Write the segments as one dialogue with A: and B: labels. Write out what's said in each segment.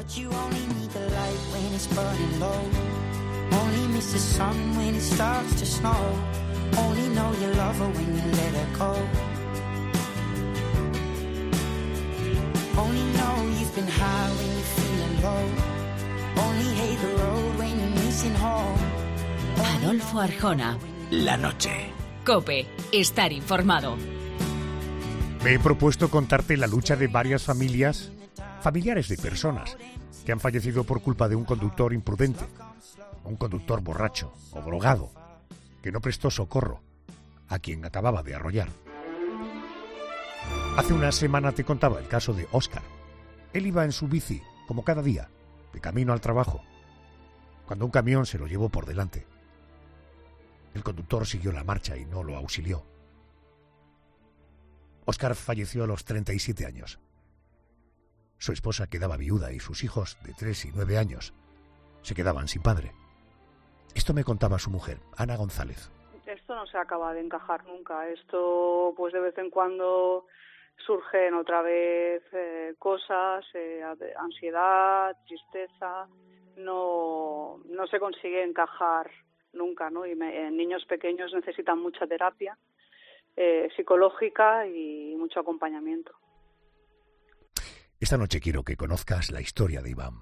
A: But you only need the light when it's burning low. Only miss the sun when it starts to snow. Only know you love her when you let her go. Only know you've been high when you're feeling low. Only hate the road when you're missing home.
B: Adolfo Arjona.
C: La noche.
B: COPE. Estar informado.
D: Me he propuesto contarte la lucha de varias familiares de personas que han fallecido por culpa de un conductor imprudente, un conductor borracho o drogado, que no prestó socorro a quien acababa de arrollar. Hace una semana te contaba el caso de Óscar. Él iba en su bici, como cada día, de camino al trabajo, cuando un camión se lo llevó por delante. El conductor siguió la marcha y no lo auxilió. Óscar falleció a los 37 años. Su esposa quedaba viuda y sus hijos, de 3 y 9 años, se quedaban sin padre. Esto me contaba su mujer, Ana González.
E: Esto no se acaba de encajar nunca. Esto, pues de vez en cuando surgen otra vez cosas, ansiedad, tristeza. No se consigue encajar nunca, ¿no? Y niños pequeños necesitan mucha terapia psicológica y mucho acompañamiento.
D: Esta noche quiero que conozcas la historia de Iván.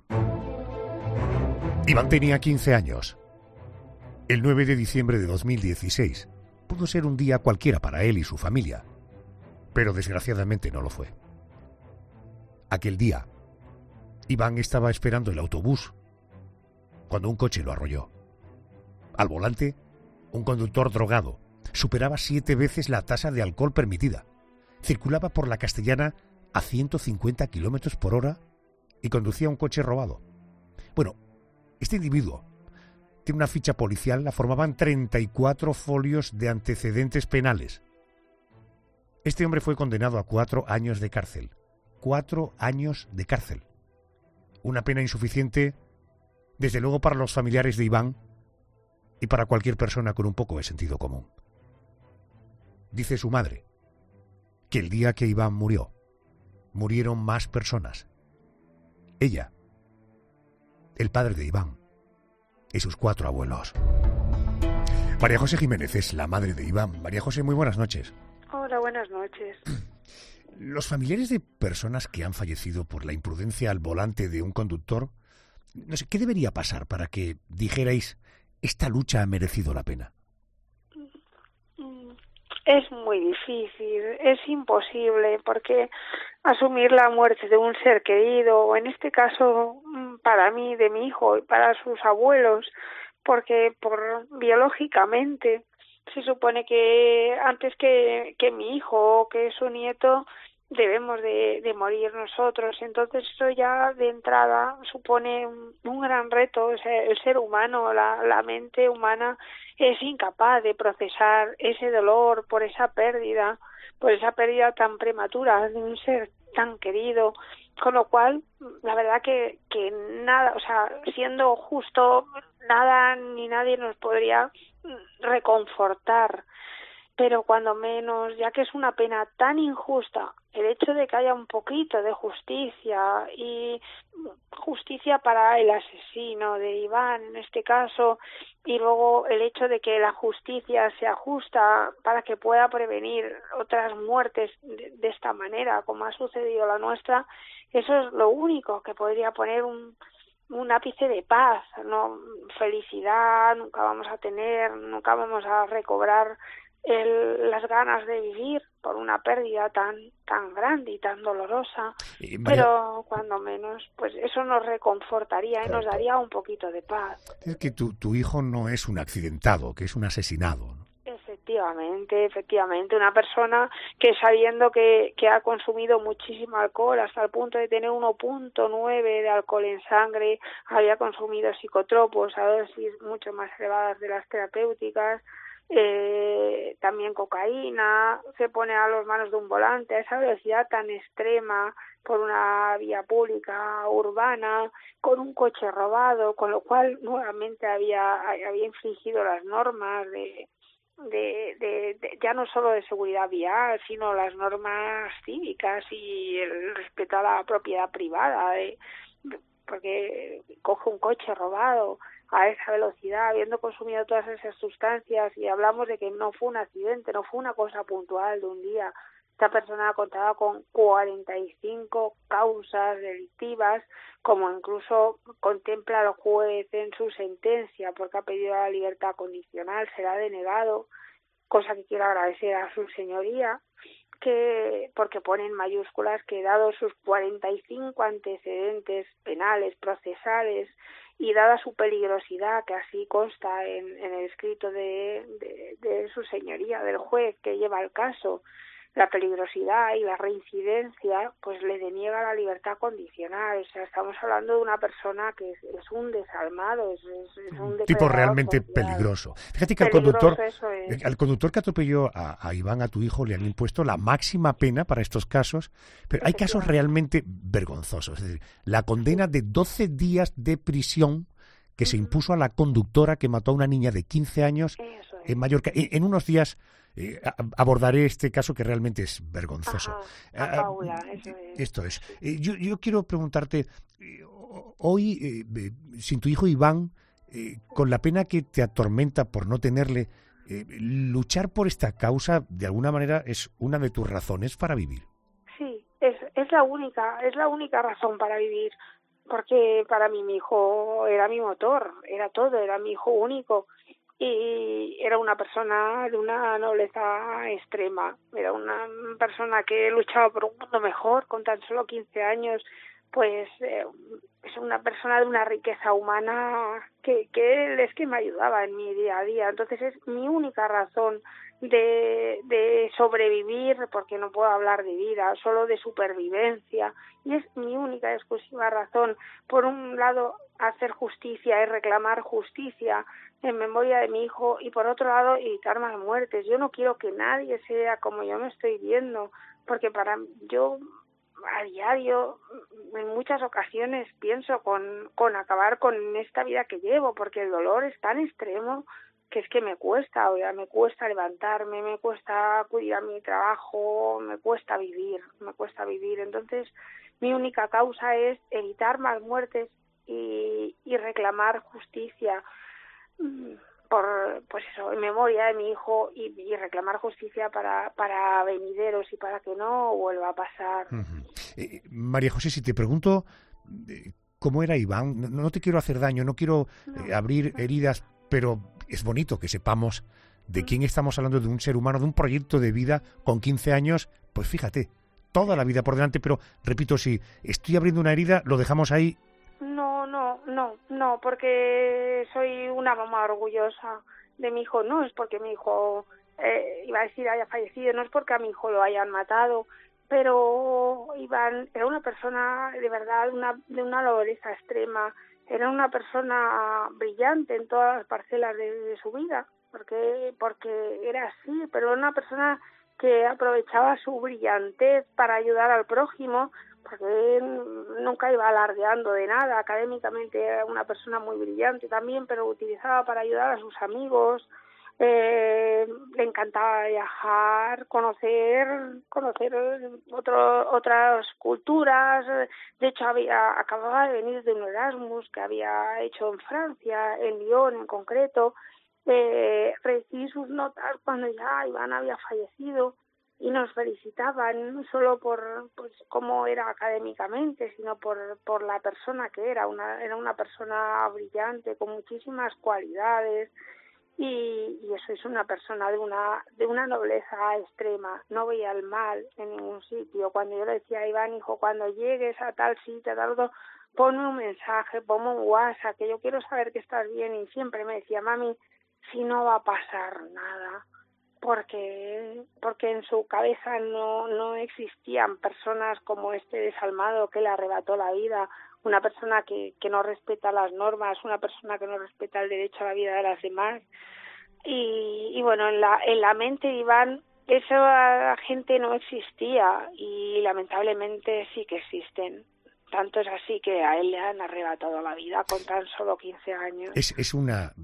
D: Iván tenía 15 años. El 9 de diciembre de 2016 pudo ser un día cualquiera para él y su familia, pero desgraciadamente no lo fue. Aquel día, Iván estaba esperando el autobús cuando un coche lo arrolló. Al volante, un conductor drogado superaba 7 veces la tasa de alcohol permitida, circulaba por la Castellana a 150 kilómetros por hora y conducía un coche robado. Bueno, este individuo tiene una ficha policial, la formaban 34 folios de antecedentes penales. Este hombre fue condenado a 4 años de cárcel. 4 años de cárcel. Una pena insuficiente, desde luego, para los familiares de Iván y para cualquier persona con un poco de sentido común. Dice su madre que el día que Iván murió, murieron más personas. Ella, el padre de Iván y sus 4 abuelos. María José Jiménez es la madre de Iván. María José, muy buenas noches.
E: Hola, buenas noches.
D: Los familiares de personas que han fallecido por la imprudencia al volante de un conductor, no sé, ¿qué debería pasar para que dijerais, esta lucha ha merecido la pena?
F: Es muy difícil, es imposible, porque asumir la muerte de un ser querido, o en este caso para mí, de mi hijo y para sus abuelos, porque biológicamente se supone que antes que mi hijo o que su nieto debemos de morir nosotros. Entonces eso ya de entrada supone un gran reto. O sea, el ser humano, la mente humana es incapaz de procesar ese dolor por esa pérdida tan prematura de un ser tan querido, con lo cual la verdad que nada, o sea, siendo justo, nada ni nadie nos podría reconfortar, pero cuando menos, ya que es una pena tan injusta, el hecho de que haya un poquito de justicia, y justicia para el asesino de Iván en este caso, y luego el hecho de que la justicia sea justa para que pueda prevenir otras muertes de esta manera, como ha sucedido la nuestra, eso es lo único que podría poner un ápice de paz. No, felicidad nunca vamos a tener, nunca vamos a recobrar las ganas de vivir por una pérdida tan grande y tan dolorosa, pero cuando menos pues eso nos reconfortaría y nos daría un poquito de paz.
D: Es que tu hijo no es un accidentado, que es un asesinado, ¿no?
F: Efectivamente, una persona que sabiendo que ha consumido muchísimo alcohol hasta el punto de tener 1.9 de alcohol en sangre, había consumido psicotropos a dosis mucho más elevadas de las terapéuticas, también cocaína, se pone a las manos de un volante a esa velocidad tan extrema por una vía pública urbana, con un coche robado, con lo cual nuevamente había infringido las normas de ya no solo de seguridad vial, sino las normas cívicas y el respeto a la propiedad privada. porque coge un coche robado a esa velocidad, habiendo consumido todas esas sustancias, y hablamos de que no fue un accidente, no fue una cosa puntual de un día. Esta persona contaba con 45 causas delictivas, como incluso contempla el juez en su sentencia, porque ha pedido la libertad condicional, será denegado, cosa que quiero agradecer a su señoría, que porque pone en mayúsculas que dado sus 45 antecedentes penales, procesales, y dada su peligrosidad, que así consta en el escrito de su señoría, del juez que lleva el caso, la peligrosidad y la reincidencia, pues le deniega la libertad condicional. O sea, estamos hablando de una persona que es un desalmado, es un
D: tipo realmente
F: social.
D: peligroso. Fíjate que al conductor que atropelló a Iván, a tu hijo, le han impuesto la máxima pena para estos casos, pero hay casos realmente vergonzosos. Es decir, la condena de 12 días de prisión que se impuso a la conductora que mató a una niña de 15 años en Mallorca. En unos días abordaré este caso que realmente es vergonzoso.
F: Paula,
D: esto es. Yo quiero preguntarte, hoy, sin tu hijo Iván, con la pena que te atormenta por no tenerle, luchar por esta causa, de alguna manera, es una de tus razones para vivir.
F: Sí, es la única razón para vivir, porque para mí mi hijo era mi motor, era todo, era mi hijo único. Y era una persona de una nobleza extrema, era una persona que luchaba por un mundo mejor con tan solo 15 años, pues es una persona de una riqueza humana que él es que me ayudaba en mi día a día. Entonces es mi única razón de sobrevivir, porque no puedo hablar de vida, solo de supervivencia, y es mi única exclusiva razón. Por un lado, hacer justicia y reclamar justicia en memoria de mi hijo, y por otro lado, evitar más muertes. Yo no quiero que nadie sea como yo me estoy viendo, porque yo a diario, en muchas ocasiones, pienso con acabar con esta vida que llevo, porque el dolor es tan extremo que es que me cuesta levantarme, me cuesta acudir a mi trabajo, me cuesta vivir. Entonces, mi única causa es evitar más muertes y reclamar justicia por eso, en memoria de mi hijo, y reclamar justicia para venideros y para que no vuelva a pasar.
D: María José, si te pregunto cómo era Iván, no te quiero hacer daño, no quiero abrir heridas, pero es bonito que sepamos de quién estamos hablando, de un ser humano, de un proyecto de vida con 15 años, pues fíjate, toda la vida por delante, pero repito, si estoy abriendo una herida, lo dejamos ahí.
F: No, porque soy una mamá orgullosa de mi hijo. No es porque mi hijo, iba a decir, haya fallecido, no es porque a mi hijo lo hayan matado, pero Iván era una persona de verdad de una nobleza extrema, era una persona brillante en todas las parcelas de su vida, porque era así, pero una persona que aprovechaba su brillantez para ayudar al prójimo, porque nunca iba alardeando de nada. Académicamente era una persona muy brillante también, pero utilizaba para ayudar a sus amigos. Le encantaba viajar, conocer otras culturas. De hecho, acababa de venir de un Erasmus que había hecho en Francia, en Lyon en concreto. Recibí sus notas cuando ya Iván había fallecido, y nos felicitaban no solo por cómo era académicamente, sino por la persona que era una persona brillante con muchísimas cualidades, y eso es una persona de una nobleza extrema. No veía el mal en ningún sitio. Cuando yo le decía a Iván, hijo, cuando llegues a tal sitio, ponme un mensaje, ponme un WhatsApp, que yo quiero saber que estás bien, y siempre me decía, mami, si no va a pasar nada, porque en su cabeza no existían personas como este desalmado que le arrebató la vida, una persona que no respeta las normas, una persona que no respeta el derecho a la vida de las demás. Y bueno, en la mente de Iván esa gente no existía, y lamentablemente sí que existen. Tanto es así que a él le han arrebatado la vida con tan solo 15 años.
D: Es una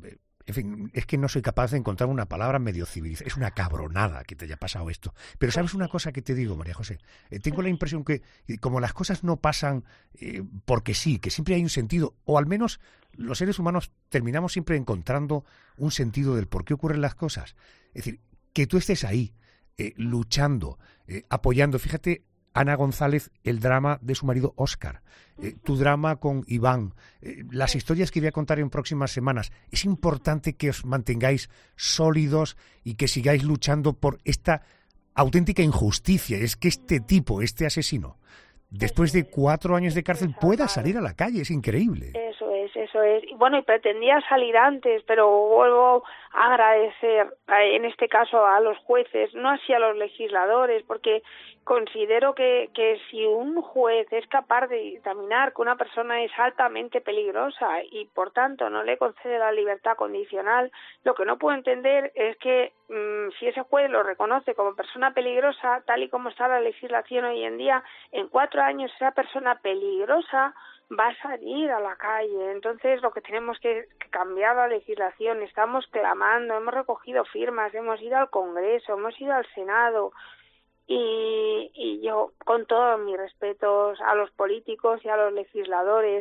D: en fin, es que no soy capaz de encontrar una palabra medio civilizada. Es una cabronada que te haya pasado esto. Pero ¿sabes una cosa que te digo, María José? Tengo la impresión que como las cosas no pasan porque sí, que siempre hay un sentido, o al menos los seres humanos terminamos siempre encontrando un sentido del por qué ocurren las cosas. Es decir, que tú estés ahí, luchando, apoyando. Fíjate, Ana González, el drama de su marido Óscar, tu drama con Iván, las historias que voy a contar en próximas semanas. Es importante que os mantengáis sólidos y que sigáis luchando por esta auténtica injusticia. Es que este tipo, este asesino, después de 4 años de cárcel, pueda salir a la calle. Es increíble.
F: Eso es. Y bueno, y pretendía salir antes, pero vuelvo a agradecer, en este caso, a los jueces, no así a los legisladores, porque considero que si un juez es capaz de dictaminar que una persona es altamente peligrosa y, por tanto, no le concede la libertad condicional, lo que no puedo entender es que si ese juez lo reconoce como persona peligrosa, tal y como está la legislación hoy en día, en 4 años esa persona peligrosa va a salir a la calle. Entonces, lo que tenemos que cambiar la legislación. Estamos clamando, hemos recogido firmas, hemos ido al Congreso, hemos ido al Senado, y yo, con todos mis respetos a los políticos y a los legisladores,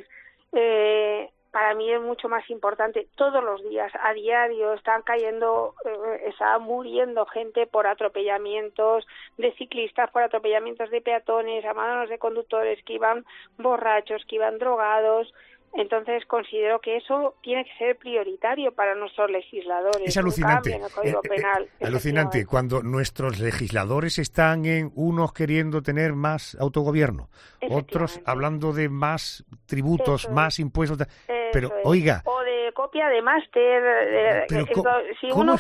F: para mí es mucho más importante. Todos los días, a diario, está muriendo gente por atropellamientos de ciclistas, por atropellamientos de peatones, a manos de conductores que iban borrachos, que iban drogados. Entonces considero que eso tiene que ser prioritario para nuestros legisladores.
D: Es alucinante.
F: Un cambio en el Código Penal.
D: Alucinante cuando nuestros legisladores están en unos queriendo tener más autogobierno, otros hablando de más tributos, más impuestos. Pero oiga,
F: o de copia de máster. Si uno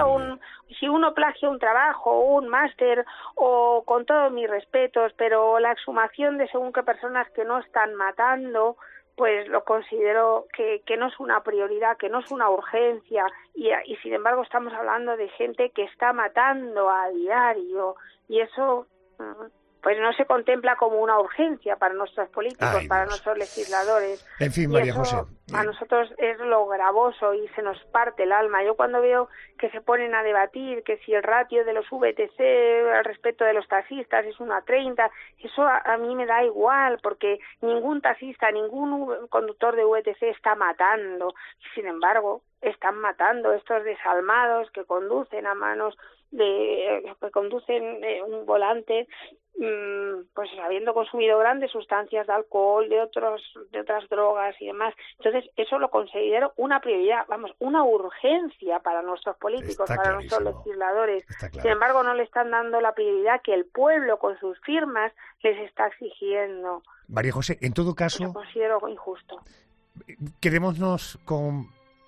F: plagia un trabajo o un máster, o con todos mis respetos, pero la exhumación de según qué personas que no están matando, pues lo considero que no es una prioridad, que no es una urgencia, y sin embargo estamos hablando de gente que está matando a diario, y eso pues no se contempla como una urgencia para nuestros políticos, para nuestros legisladores.
D: En fin,
F: y
D: María
F: eso,
D: José,
F: a nosotros es lo gravoso y se nos parte el alma. Yo cuando veo que se ponen a debatir que si el ratio de los VTC al respecto de los taxistas es 1:30, eso a mí me da igual, porque ningún taxista, ningún conductor de VTC está matando. Sin embargo, están matando estos desalmados que conducen a manos que conducen un volante, pues habiendo consumido grandes sustancias de alcohol, de otras drogas y demás. Entonces, eso lo considero una prioridad, una urgencia para nuestros políticos, para nuestros legisladores. Sin embargo, no le están dando la prioridad que el pueblo con sus firmas les está exigiendo.
D: María José, en todo caso,
F: lo considero injusto.
D: Quedémonos con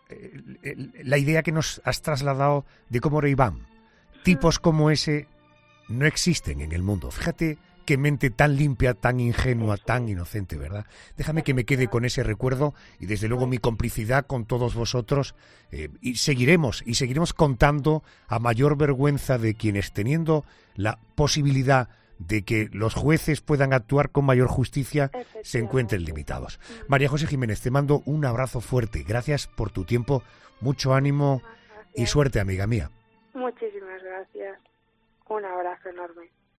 D: la idea que nos has trasladado de cómo era Iván. Tipos como ese no existen en el mundo. Fíjate qué mente tan limpia, tan ingenua, tan inocente, ¿verdad? Déjame que me quede con ese recuerdo y desde luego mi complicidad con todos vosotros, y seguiremos contando a mayor vergüenza de quienes, teniendo la posibilidad de que los jueces puedan actuar con mayor justicia, se encuentren limitados. María José Jiménez, te mando un abrazo fuerte. Gracias por tu tiempo, mucho ánimo y suerte, amiga mía.
F: Muchísimas gracias. Un abrazo enorme.